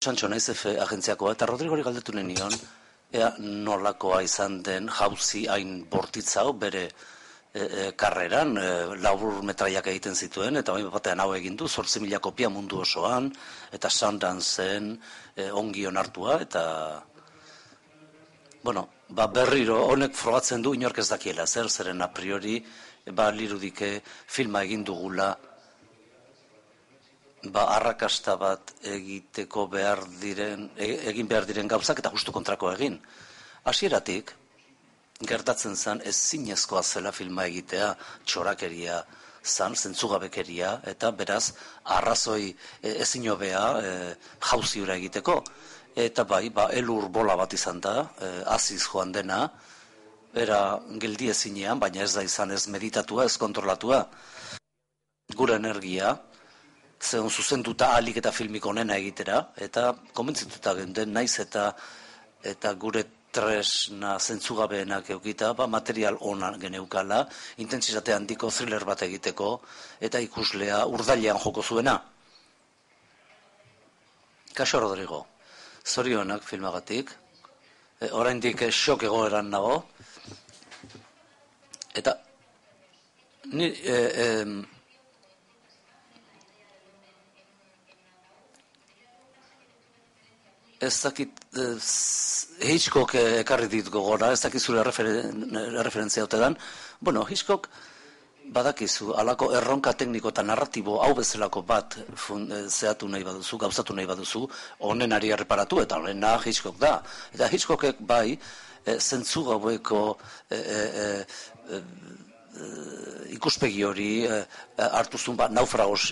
Sancho naiz F agentziakoa, eta Rodrigori galdetu nion, ea nolakoa izan den jauzi hain bortitza hau bere karreran, labur metraiak egiten zituen, eta batean hau egin du, 8.000 kopia mundu osoan, eta Sundancen ongi onartua, eta bueno, berriro honek frogatzen du inork ez dakiela, zeren a priori, lirudike filma egin dugula, arrakasta bat egiteko egin behar diren gauzak eta justu kontrako egin. Hasieratik, gertatzen zen ezinezkoa zela filma egitea, txorakeria zan, zentzugabekeria, eta beraz, arrazoi ezin hobea jauziura egiteko. Eta elur bola bat izan da, aziz joan dena, era geldi ezinean, baina ez da izan ez meditatua, ez kontrolatua. Gure energia, zeon zuzenduta alik eta filmik onena egitera, eta konbentzituta genden naiz eta gure tresna zentzugabeenak eukita, material ona geneukala, intentsitate handiko thriller bat egiteko, eta ikuslea urdailean joko zuena. Kaixo Rodrigo, zorionak filmagatik, oraindik xok egoeran nago, eta ni ez dakit Hitchcock ekarri dit gogora, ez dakit zure referentzia ote dan. Bueno, Hitchcock badakizu, alako erronka tekniko eta narratibo hau bezalako bat zehatu nahi baduzu, gauzatu nahi baduzu, honenari erreparatu, eta honena Hitchcock da. Eta Hitchcockek zentzu gaueko ikuspegi hori hartuzun naufragos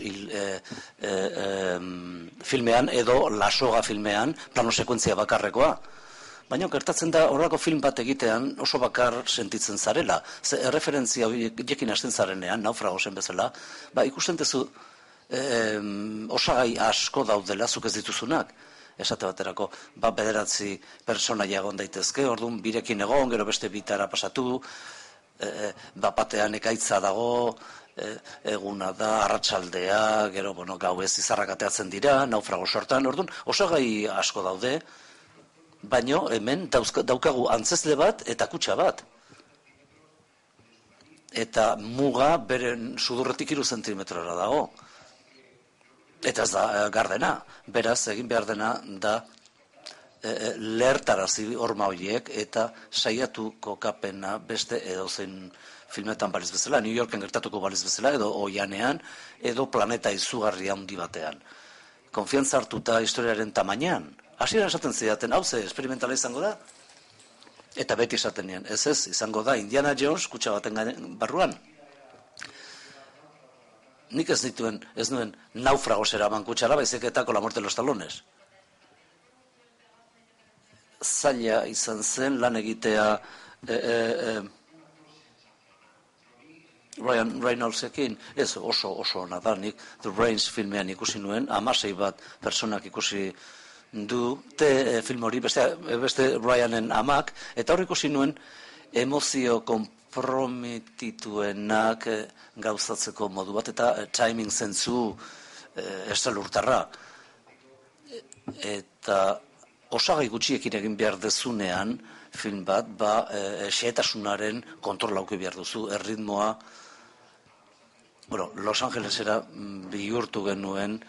filmean edo Lasoga filmean plano sekuentzia bakarrekoa. Baina gertatzen da horrelako film bat egitean oso bakar sentitzen zarela. Erreferentzia horiekin hasten zarenean, naufragosen bezala, ikusten duzu osagai asko daudela zuk ez dituzunak. Esate baterako, 9 pertsonaia egon daitezke, orduan birekin egon, gero beste bitara pasatu, batean ekaitza dago, eguna da, arratsaldea, gero gau ez izarrak ateatzen dira, naufrago sortan, orduan osagai asko daude, baino hemen daukagu antzezle bat eta kutxa bat. Eta muga beren sudurretik 3 zentimetrora dago. Eta ez da gardena, beraz egin behar dena da lehertarazi horma horiek eta saiatu kokapena beste edozein filmetan baliz bezala, New Yorken gertatuko baliz bezala, edo oianean, edo planeta izugarri handi batean. Konfiantza hartuta historiaren tamainan. Hasieran esaten zidaten, hau ze esperimentala izango da? Eta beti esaten nian, ez izango da Indiana Jones kutxa baten barruan. Nik ez nuen naufragos eraman kutxara, baizik eta Con la muerte de los talones. Zaila izan zen lan egitea Ryan Reynoldsekin, ez oso ona da, nik The Brains filmean ikusi nuen, 16 bat personak ikusi du film hori, beste Ryanen amak, eta hor ikusi nuen emozio komprometituenak gauzatzeko modu bat, eta timing zentzu estralurtarra. Eta osagai gutxiekin egin behar dezunean film bat, xehetasunaren kontrolauki behar duzu, erritmoa. Los Angelesera bihurtu genuen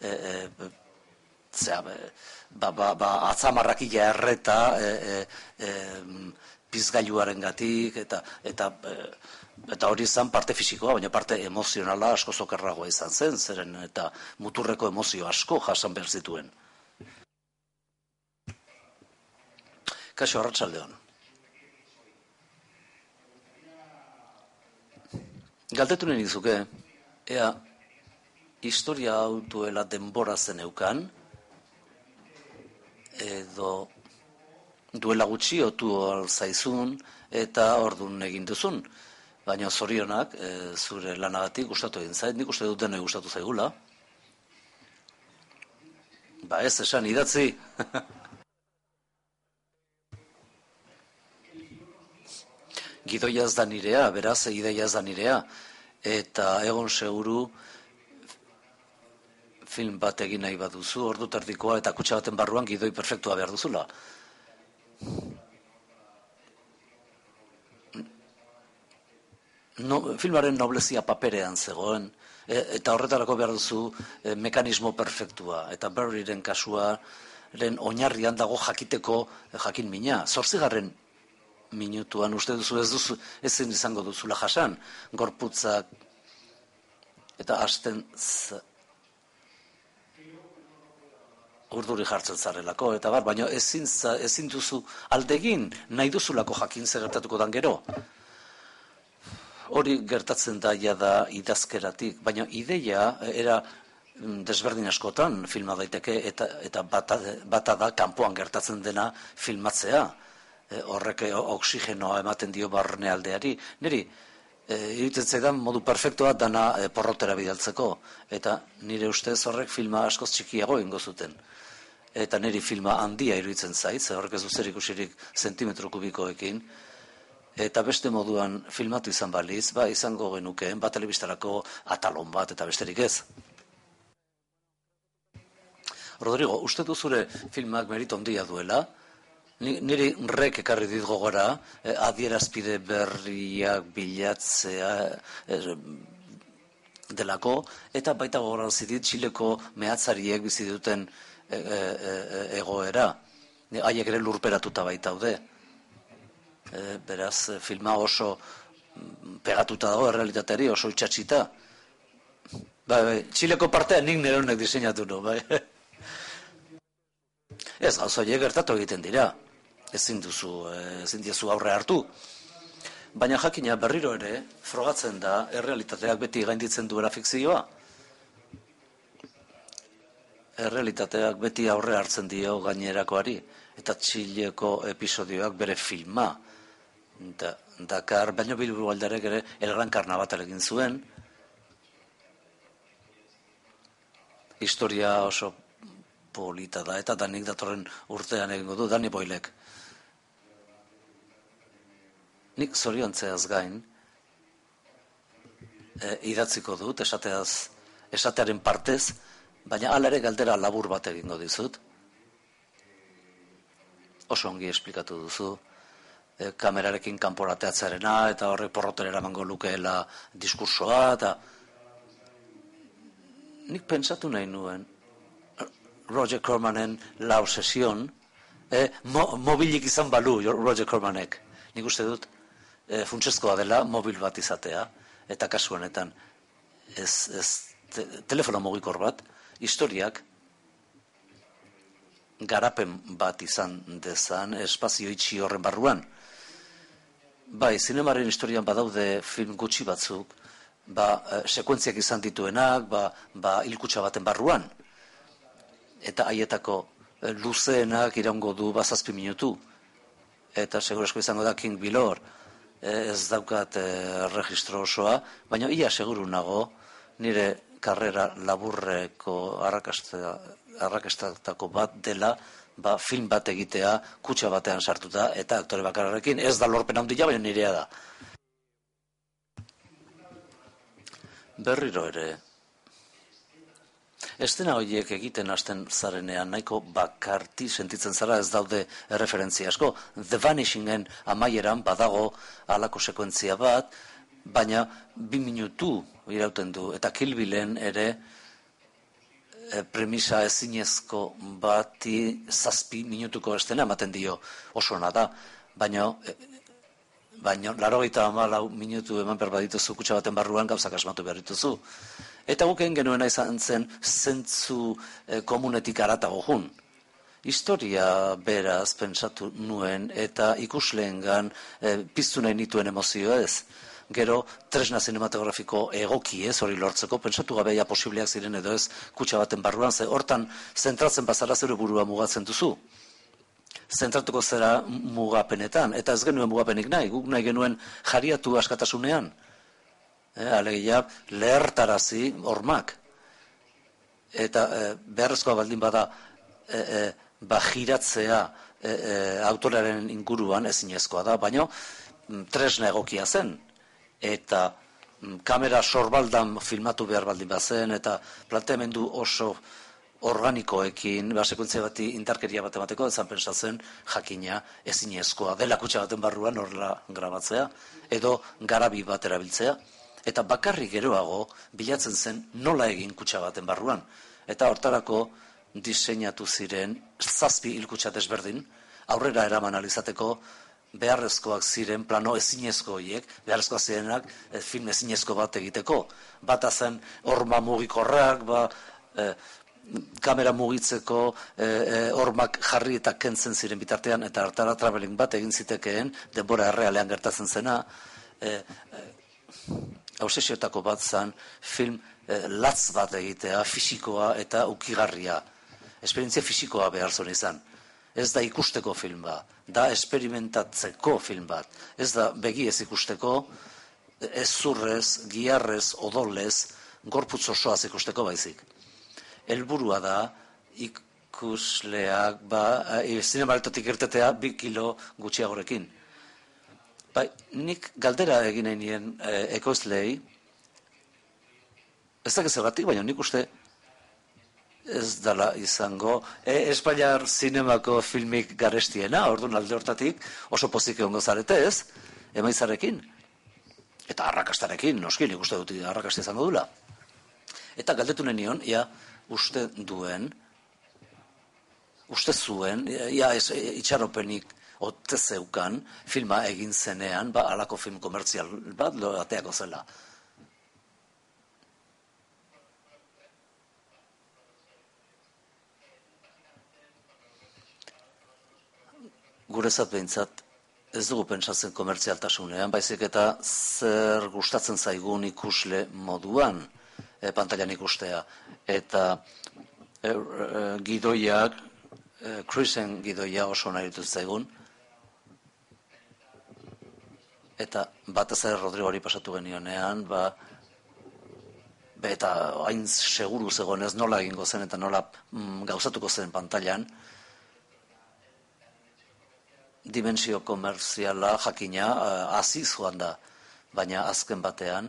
atzamarrakila erreta pizgailuaren gatik, eta hori izan parte fisikoa, baina parte emozionala asko zokerragoa izan zen, zeren eta muturreko emozio asko jasan behar zituen. Kaixo, arratsaldeon. Galdetu nahi nizuke, ea historia hau duela denbora zeneukan, edo duela gutxi otu zaizun eta ordun egin duzun. Baina zorionak, zure lanagatik gustatu egin zait, nik uste dut denoi gustatu zaigula. Ez esan idatzi. Gidoia ez da nirea, beraz, ideia ez da nirea, eta egon seguru film bat egin nahi baduzu, ordu terdikoa eta kutxa baten barruan gidoi perfektua behar duzula. Filmaren noblezia paperean zegoen, eta horretarako behar duzu mekanismo perfektua. Eta Barryren kasuaren oinarrian dago jakiteko jakin mina. 8. minutuan uste duzu ezin izango duzula jasan, gorputzak eta hasten urduri jartzen zarelako, eta baina ezin duzu aldegin nahi duzulako jakin zer gertatuko dan gero. Hori gertatzen da jada idazkeratik, baina ideia era desberdin askotan filma daiteke eta bata da kanpoan gertatzen dena filmatzea. Horrek oksigenoa ematen dio barnealdeari. Niri, iruditzen zaidan modu perfektua dana porrotera bidaltzeko, eta nire ustez horrek filma askoz txikiago egingo zuten. Eta niri filma handia iruditzen zait, horrek ez du zer ikusirik zentimetro kubikoekin, eta beste moduan filmatu izan baliz, izango genukeen, telebistarako atalon bat eta besterik ez. Rodrigo, uste du zure filmak merito handia duela? Niri rek ekarri dit gogora, adierazpide berriak bilatzea delako, eta baita gogorarazi dit Txileko mehatzariek bizi duten egoera. Haiek ere lurperatuta baitaude. Beraz, filma oso pegatuta dago errealitateari, oso itxatxita. Txileko partea nik nire honek diseinatu nu, bai. Ez, gauzoiek gertatu egiten dira. Ezin diozu aurre hartu. Baina jakina berriro ere, frogatzen da, errealitateak beti gainditzen duela fikzioa. Errealitateak beti aurre hartzen dio gainerakoari. Eta Txileko episodioak bere filma. Dakar, baino Bilbo aldarek ere El Gran Karnabatal egin zuen. Historia oso polita da, eta danik datorren urtean egingo du, Dani Boylek. Nik zoriontzeaz gain, idatziko dut, esatearen partez, baina hala ere galdera labur bat egingo dizut. Oso ongi esplikatu duzu, kamerarekin kanporateatzarena, eta horrek porrotera eramango lukeela diskursoa, eta nik pentsatu nahi nuen, Roger Cormanen La Obsesión, mobilik izan balu Roger Cormanek. Nik uste dut, funtsezkoa dela mobil bat izatea, eta kasu honetan telefono mugikor bat, historiak garapen bat izan dezan, espazio itxi horren barruan. Bai, zinemaren historian badaude film gutxi batzuk, sekuentziak izan dituenak, hilkutxa baten barruan. Eta haietako luzeenak iraungo du 7 minutu. Eta segurazko izango da King Bilor, ez daukat registro osoa, baina ia seguru nago nire karrera laburreko arrakastatako bat dela, film bat egitea, kutxa batean sartuta, eta aktore bakarrarekin, ez da lorpen handia, baina nirea da. Berriro ere, estena horiek egiten hasten zarenean nahiko bakarti sentitzen zara, ez daude erreferentzia asko. The Vanishingen amaieran badago halako sekuentzia bat, baina 2 minutu irauten du, eta Kill Billen ere premisa ezinezko bati 7 minutuko estena ematen dio, oso ona da, baina 94 minutu eman behar badituzu kutxa baten barruan gauzak asmatu behar dituzu. Eta guk egin genuena izan zen zentzu komunetik aratago jun. Historia beraz pentsatu nuen eta ikusleengan piztu nahi nituen emozio ez. Gero tresna zinematografiko egoki ez hori lortzeko, pentsatu gabeia posibleak ziren edo ez kutxa baten barruan, ze hortan zentratzen bazara zure burua mugatzen duzu. Zentratuko zera mugapenetan, eta ez genuen mugapenik nahi, guk nahi genuen jariatu askatasunean. Alegia, lehertarazi hormak. Eta beharrezkoa baldin bada giratzea autorearen inguruan ezinezkoa da, baina tresna egokia zen. Eta kamera sorbaldan filmatu behar baldin bazen, eta planteamendu oso organikoekin, sekuentzia bati indarkeria bat emateko, ezan pentsatzen jakina ezinezkoa dela kutxa baten barruan horrela grabatzea, edo garabi bat erabiltzea, eta bakarrik geroago bilatzen zen nola egin kutxa baten barruan. Eta hortarako diseinatu ziren 7 hilkutxa desberdin, aurrera eraman alizateko beharrezkoak ziren plano ezinezko horiek, beharrezkoak zirenak film ezinezko bat egiteko. Bata zen horma mugikorrak, kamera mugitzeko hormak jarri eta kentzen ziren bitartean, eta hartara traveling bat egin zitekeen, denbora errealean gertatzen zena, obsesioetako bat zen film latz bat egitea, fisikoa eta ukigarria. Esperientzia fisikoa behar zuen izan. Ez da ikusteko film bat, da esperimentatzeko film bat. Ez da begiez ikusteko, ez zurrez, giarrez, odolez, gorputz osoaz ikusteko baizik. Helburua da ikusleak zinemaretotik irtetea 2 kilo gutxiagorekin. Nik galdera egin nahi nien ekoizleei, ez dakit zergatik, baina nik uste ez dala izango Espainiar zinemako filmik garestiena, orduan alde hortatik oso pozik egongo zarete ez, emaitzarekin. Eta arrakastarekin, noski, nik uste dut arrakasta izango dula. Eta galdetu nion, uste zuen, itxaropenik ote zeukan filma egin zenean, halako film komertzial bat ateako zela. Gurezat behintzat ez dugu pentsatzen komertzialtasunean, baizik eta zer gustatzen zaigun ikusle moduan pantailan ikustea. Eta gidoiak, Cruisen gidoia oso nahi dituz zaigun, eta batez ere Rodrigori pasatu genionean, eta hain seguru zegoen ez nola egingo zen eta nola gauzatuko zen pantailan, dimensio komerziala jakina haziz joan da, baina azken batean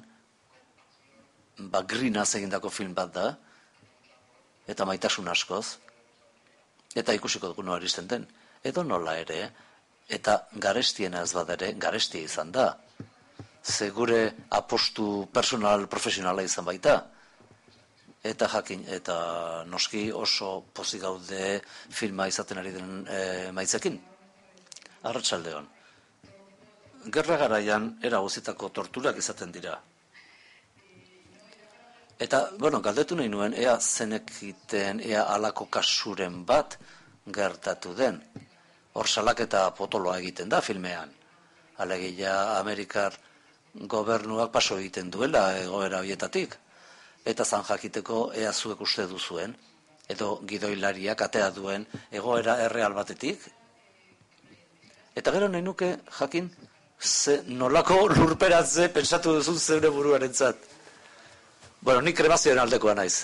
grinaz egindako film bat da, eta maitasun askoz, eta ikusiko dugu nola iristen den. Edo nola ere, eta garestiena ez badere, garestia izan da. Segure apostu personal, profesionala izan baita. Eta jakin, eta noski oso pozik gaude filma izaten ari den maitzekin. Arratsaldeon. Gerra garaian era guztietako torturak izaten dira. Eta, galdetu nahi nuen, ea zenekiten, ea halako kasuren bat gertatu den. Hor salaketa potoloa egiten da filmean. Alegia Amerikar gobernuak paso egiten duela egoera horietatik. Eta zan jakiteko ea zuek uste duzuen, edo gidoilariak atea duen egoera erreal batetik. Eta gero nahi nuke jakin, nolako lurperatze pentsatu duzun zeure buruarentzat. Nik kremazioen aldekoa naiz.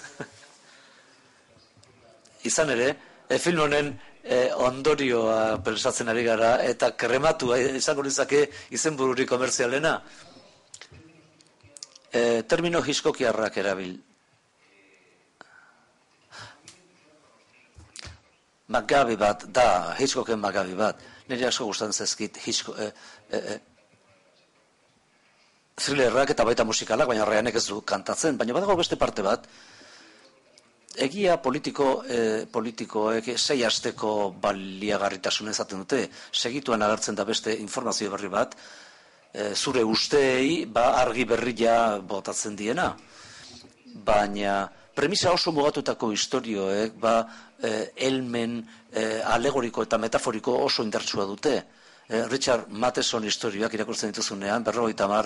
Izan ere, film honen ondorioa pentsatzen ari gara, eta krematua izango nizake izenbururi komerzialena. Termino hiskokiarrak erabil. Magabi bat, Hitchcocken magabi bat. Nire asko gustatzen zaizkit thrillerrak eta baita musikalak, baina horreanek ez du kantatzen, baina badago beste parte bat, egia politikoek 6 asteko baliagarritasun ezaten dute, segituan agertzen da beste informazio berri bat, zure usteei argi berria botatzen diena, baina premisa oso mugatutako istorioek helmen alegoriko eta metaforiko oso indartsua dute. Richard Matheson historioak irakurtzen dituzunean, 50,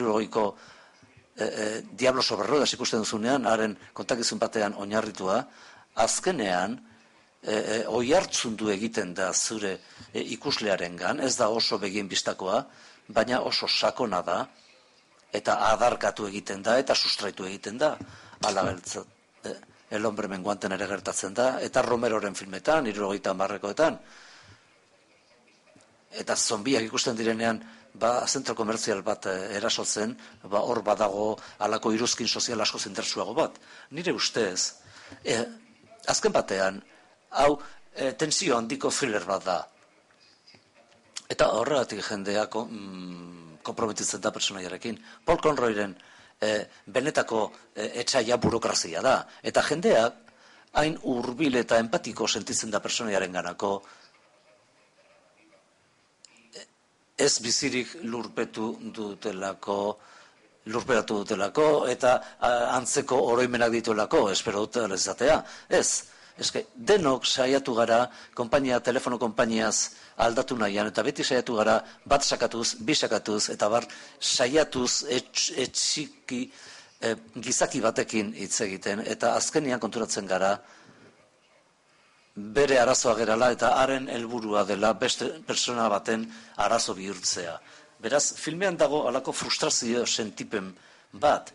60ko Diablo sobre Ruedas ikusten duzunean, haren kontakizun batean oinarritua, azkenean oihartzun du egiten da zure ikuslearengan, ez da oso begien bistakoa, baina oso sakona da, eta adarkatu egiten da, eta sustraitu egiten da. Hala gertzen, El hombre menguanten ere gertatzen da, eta Romeroren filmetan, 70koetan. Eta zombiak ikusten direnean, zentro komertzial bat erasotzen, hor badago halako iruzkin sozial asko zentersuago bat. Nire ustez, azken batean, hau tensio handiko thriller bat da. Eta horregatik jendea konprometitzen da personaiarekin. Paul Conroyren benetako etxaia burokrazia da. Eta jendeak hain hurbil eta empatiko sentitzen da personaiaren ganako, ez bizirik lurperatu dutelako, eta antzeko oroimenak dituelako, espero dut izatea. Ez, denok saiatu gara, telefono konpainiaz aldatu nahian, eta beti saiatu gara, bat sakatuz, bi sakatuz, eta saiatuz etxiki gizaki batekin hitz egiten, eta azkenian konturatzen gara, bere arazoa gerala eta haren helburua dela beste persona baten arazo bihurtzea. Beraz, filmean dago halako frustrazio sentipen bat,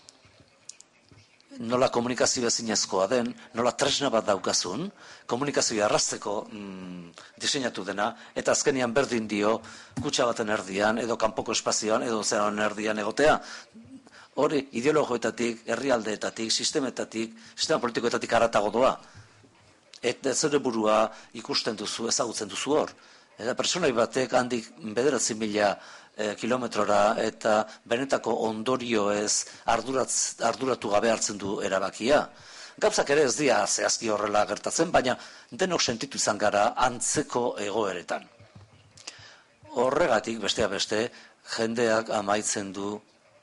nola komunikazio ezinezkoa den, nola tresna bat daukazun, komunikazioa arrazteko diseinatu dena, eta azkenian berdin dio kutxa baten erdian, edo kanpoko espazioan, edo ozean erdian egotea. Hori ideologioetatik, herrialdeetatik, sistema politikoetatik haratago doa. Eta zure burua ikusten duzu, ezagutzen duzu hor. Eta personai batek handik 9.000 kilometrora eta benetako ondorio ez arduratu gabe hartzen du erabakia. Gauzak ere ez dira zehazki horrela gertatzen, baina denok sentitu izan gara antzeko egoeretan. Horregatik, besteak beste, jendeak amaitzen du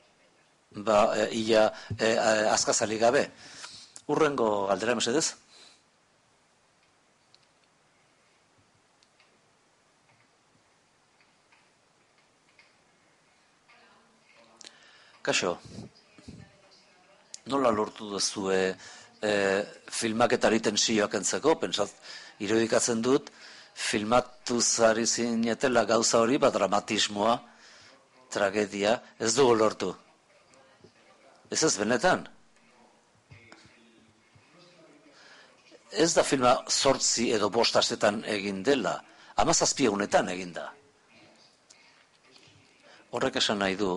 ia azkazalik gabe. Hurrengo galdera mesedez? Kaixo, nola lortu duzue filmaketari tensioak entzeko? Pentsat, irudikatzen dut, filmatu zari zinetela gauza hori, dramatismoa, tragedia, ez dugu lortu. Ez benetan? Ez da filma 8 edo 5 astetan egin dela, 17 egunetan egin da. Horrek esan nahi du,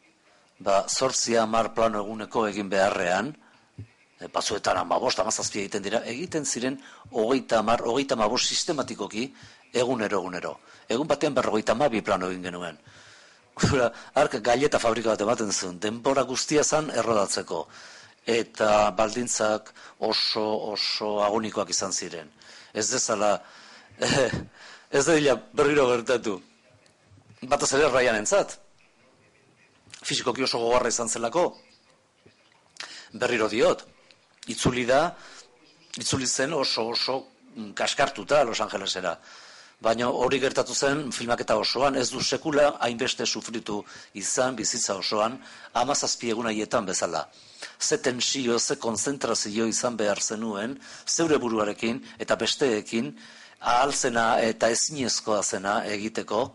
8-10 plano eguneko egin beharrean, batzuetan 15-17 egiten dira, egiten ziren 30-35 sistematikoki egunero. Egun batean 52 plano egin genuen. Ark gaileta fabrika bat ematen zuen, denbora guztia zan errodatzeko. Eta baldintzak oso agonikoak izan ziren. Ez dezala, ez dira berriro gertatu. Bataz ere Ryan entzat. Fisikoki oso gogorra izan zelako, berriro diot, itzuli zen oso kaskartuta Los Angelesera. Baina hori gertatu zen filmaketa osoan, ez du sekula hainbeste sufritu izan bizitza osoan, 17 egun haietan bezala. Ze tensio, ze konzentrazio izan behar zenuen, zeure buruarekin eta besteekin, ahalzena eta ezinezkoa zena egiteko,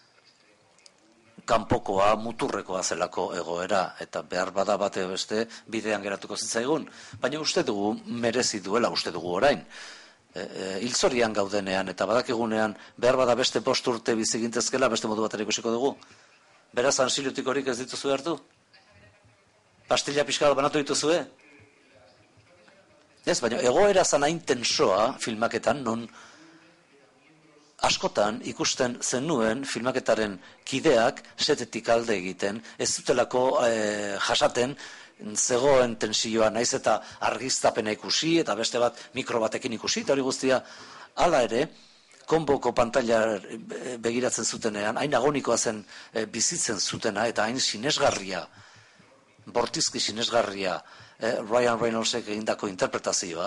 kanpokoa, muturrekoa zelako egoera, eta behar bada bate beste bidean geratuko zitzaigun. Baina uste dugu, merezi duela uste dugu orain. Hilzorian gaudenean eta badakigunean behar bada beste 5 urte bizigintezkela beste modu batera ikusiko dugu. Beraz, ansilotik horik ez dituzu hartu? Pastilla pixka bat banatu dituzue? Ez, baina egoera zan hain tensoa filmaketan, non askotan ikusten zenuen filmaketaren kideak setetik alde egiten, ez dutelako jasaten zegoen tensioa, naiz eta argiztapena ikusi, eta beste bat mikro batekin ikusi, eta hori guztia, hala ere, konboko pantalla begiratzen zutenean, hain agonikoa zen bizitzen zutena, eta hain sinesgarria, bortizki sinesgarria, Ryan Reynoldsek egindako interpretazioa,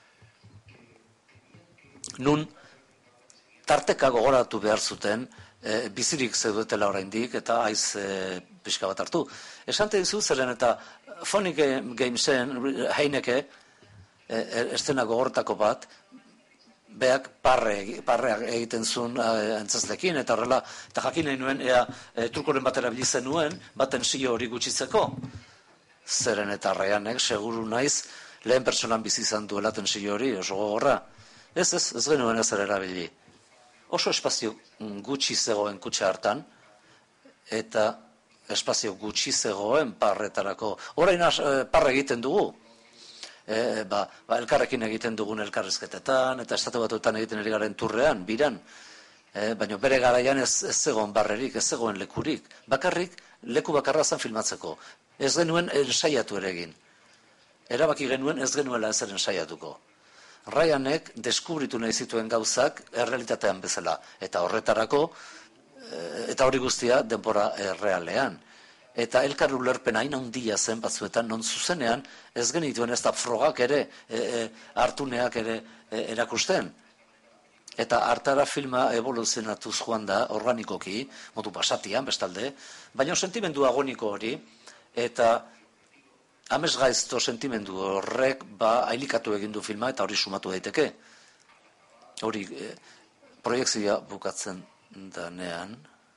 nun tarteka gogoratu behar zuten, bizirik zeudetela oraindik, eta haiz pixka bat hartu. Esante dizu zeren eta Funny Gamesen, Heineke, estena gogortako bat, beak parre egiten zuen entzazlekin, eta horrela, eta jakin nahi nuen, trukoren batera bilizen nuen, baten sio hori gutxitzeko. Zeren eta Ryanek, seguru naiz, lehen personan bizi izan duela tensio hori, oso gogorra. Ez genuen ezer erabili. Oso espazio gutxi zegoen kutxa hartan, eta espazio gutxi zegoen parretarako. Orain parra egiten dugu. Elkarrekin egiten dugun elkarrizketetan, eta Estatu Batuetan egiten ari garen turrean, biran. Baina bere garaian ez zegoen barrerik, ez zegoen lekurik. Bakarrik, leku bakarra zen filmatzeko. Ez genuen ensaiatu ere egin. Erabaki genuen ez genuela ezer ensaiatuko. Ryanek deskubritu nahi zituen gauzak errealitatean bezala. Eta horretarako, eta hori guztia denbora errealean. Eta elkar ulerpen hain handia zen batzuetan, non zuzenean ez genituen ez da frogak ere, hartuneak ere erakusten. Eta hartara filma evoluzionatuz joan da, organikoki, modu basatian, bestalde, baina sentimendu agoniko hori, eta amesgaizto sentimendu horrek ailikatu egin du filma, eta hori sumatu daiteke. Hori, proiektzioa bukatzen danean,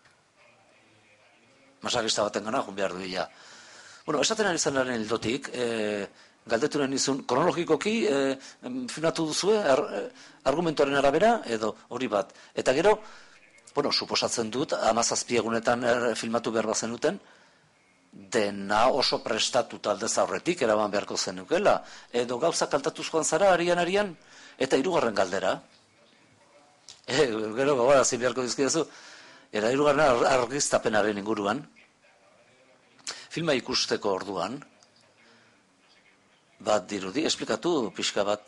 masagista baten gana, joan behar duia. Bueno, esaten ari zanaren hildotik, galdeturen izun, kronologikoki filmatu duzue, argumentuaren arabera, edo hori bat. Eta gero, bueno, suposatzen dut, 17 egunetan filmatu behar bazenuten, dena oso prestatuta aldez aurretik, eraban beharko zenukela, edo gauzak altatuz joan zara, arian, eta hirugarren galdera. Gero, gogarazi beharko dizkidazu, eta hirugarren argiztapenaren inguruan, filma ikusteko orduan, bat dirudi, esplikatu pixka bat,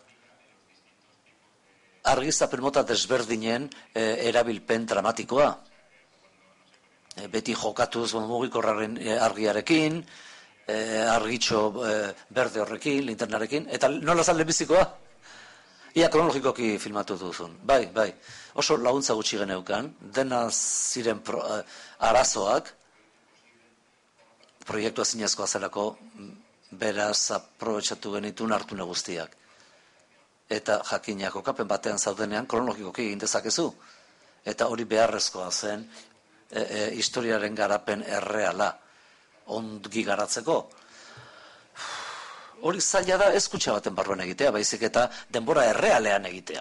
argiztapen mota desberdinen erabilpen dramatikoa. Beti jokatuz mugikorraren argiarekin, argitxo berde horrekin, linternarekin, eta nola zan lehenbizikoa? Ia kronologikoki filmatu duzun. Bai. Oso laguntza gutxi geneukan, dena ziren arazoak, proiektua zinezkoa zelako, beraz aprobetxatu genitun hartune guztiak. Eta jakinak okapen batean zaudenean kronologikoki egin dezakezu. Eta hori beharrezkoa zen historiaren garapen erreala ongi garatzeko. Hori zaila da ez kutxa baten barruan egitea, baizik eta denbora errealean egitea.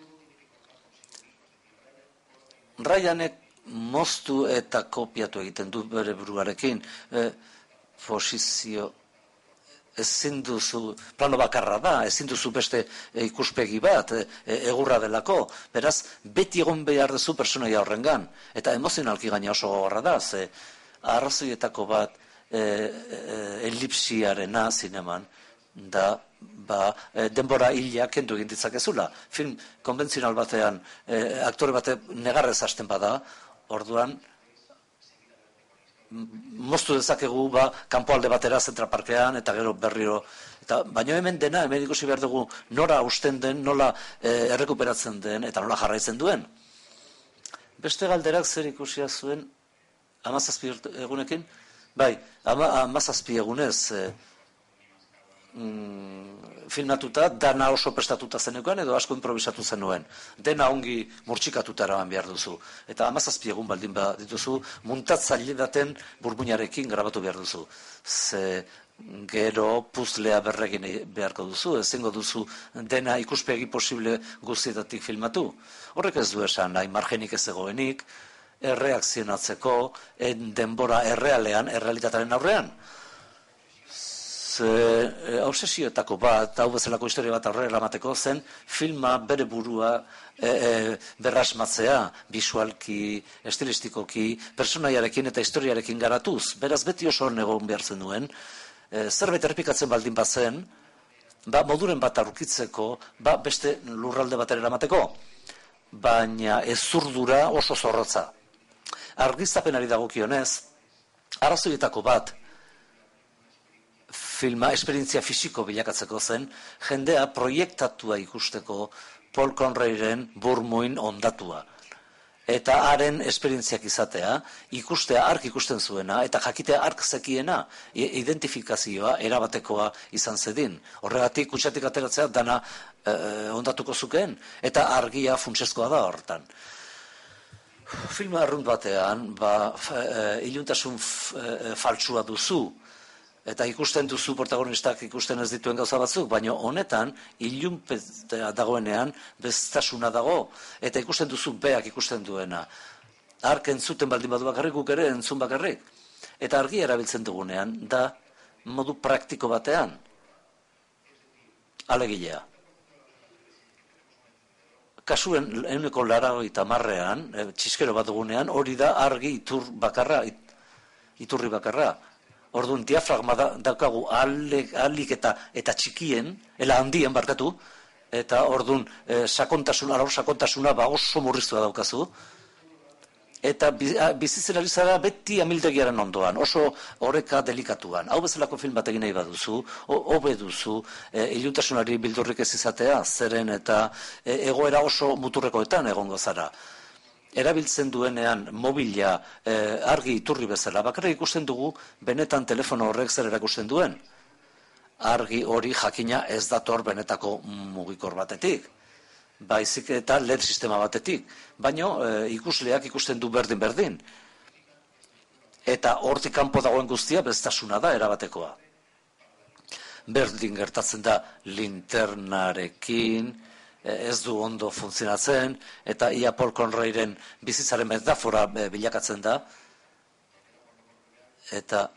Ryanek moztu eta kopiatu egiten du bere buruarekin, posizio ezin duzu, plano bakarra da, ezin duzu beste ikuspegi bat, egurra delako, beraz, beti egon behar duzu personaia horrengan, eta emozionalki gaina oso gogorra da, ze arrazoietako bat elipsiarena zineman, da denbora hilak kendu egin ditzakezula. Film konbentzional batean, aktore bate negarrez hasten bada, orduan, moztu dezakegu kanpoalde batera zentraparkean eta gero berriro. Baina hemen dena, hemen ikusi behar dugu nora usten den, nola errekuperatzen den eta nola jarraitzen duen. Beste galderak zer ikusia zuen 17 egunekin? Bai, 17 egunez filmatuta, dana oso prestatuta zenekoan edo asko improvisatu zenuen. Dena ongi murtxikatuta eraman behar duzu. Eta 17 egun baldin dituzu, muntatzaile baten burbuinarekin grabatu behar duzu. Ze gero puzlea berregin beharko duzu, ezingo duzu dena ikuspegi posible guztietatik filmatu. Horrek ez du esan, nahi margenik ez egoenik, erreakzionatzeko denbora errealean, errealitatearen aurrean. Obsesioetako bat, hau bezalako historia bat aurrera eramateko zen, filma bere burua berrasmatzea, bisualki, estilistikoki, personaiarekin eta historiarekin garatuz. Beraz, beti oso egon behar zen duen, zerbait errepikatzen baldin bazen, moduren bat aurkitzeko, beste lurralde batera eramateko, baina ezurdura oso zorrotza. Argiztapenari dagokionez, arrazoietako bat, filma esperientzia fisiko bilakatzeko zen, jendea proiektatua ikusteko Paul Conroyren burmuin ondatua. Eta haren esperientziak izatea, ikustea ark ikusten zuena, eta jakitea ark zekiena, identifikazioa erabatekoa izan zedin. Horregatik, kutsatik ateratzea dana ondatuko zukeen, eta argia funtsezkoa da hortan. Filma arrunt batean, iluntasun faltsua duzu, eta ikusten duzu protagonistak ikusten ez dituen gauza batzuk, baina honetan ilunpetea dagoenean bestasuna dago, eta ikusten duzu beak ikusten duena. Ark entzuten baldin badu bakarrik, guk ere entzun bakarrik. Eta argia erabiltzen dugunean, da modu praktiko batean, alegilea. Kasuen 90%an, txiskero bat dugunean, hori da argi iturri bakarra. Orduan, diafragma daukagu ahalik eta txikien, handien barkatu, eta orduan, sakontasuna oso murriztua daukazu, eta bizitzen ari zara beti amildegiaren ondoan, oso oreka delikatuan. Hau bezalako film bat egin nahi baduzu, hobe duzu, iluntasunari bildurrik ez izatea, zeren eta egoera oso muturrekoetan egongo zara. Erabiltzen duenean mobila argi iturri bezala, bakarrik ikusten dugu benetan telefono horrek zer erakusten duen. Argi hori jakina ez dator benetako mugikor batetik. Baizik eta LED sistema batetik, baina ikusleak ikusten du berdin-berdin. Eta hortik kanpo dagoen guztia bestasuna da erabatekoa. Berdin gertatzen da linternarekin, ez du ondo funtzionatzen, eta ia Paul Conroyren bizitzaren metafora bilakatzen da, eta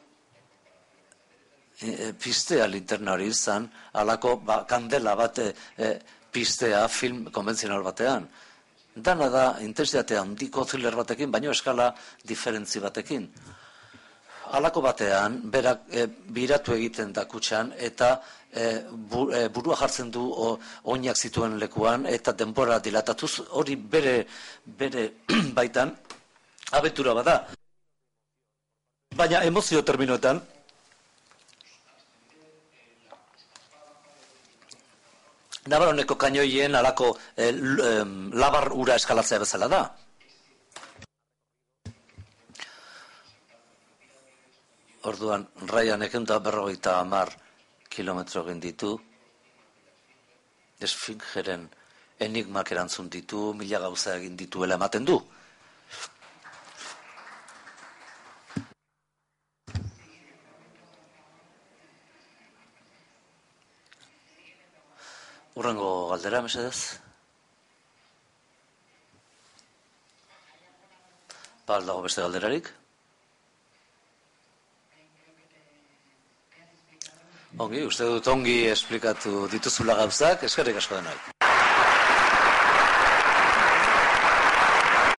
pistea linterna hori izan, halako kandela bat pistea film konbentzional batean. Dana da intensitate handiko thriller batekin, baino eskala diferentzi batekin. Halako batean, berak biratu egiten da kutxan, eta burua jartzen du oinak zituen lekuan, eta denbora dilatatuz, hori bere baitan abentura bada. Baina emozio terminoetan, Nabaroneko kainoien alako labar ura eskalatzea bezala da. Orduan, Ryan 150 kilometro egin ditu, esfingeren enigmak erantzun ditu, 1000 gauza egin dituela ematen du. Urrengo galdera, mesedez? Ba, aldago beste galderarik? Ongi, uste dut ongi esplikatu dituzula gauzak, eskerrik asko denoi.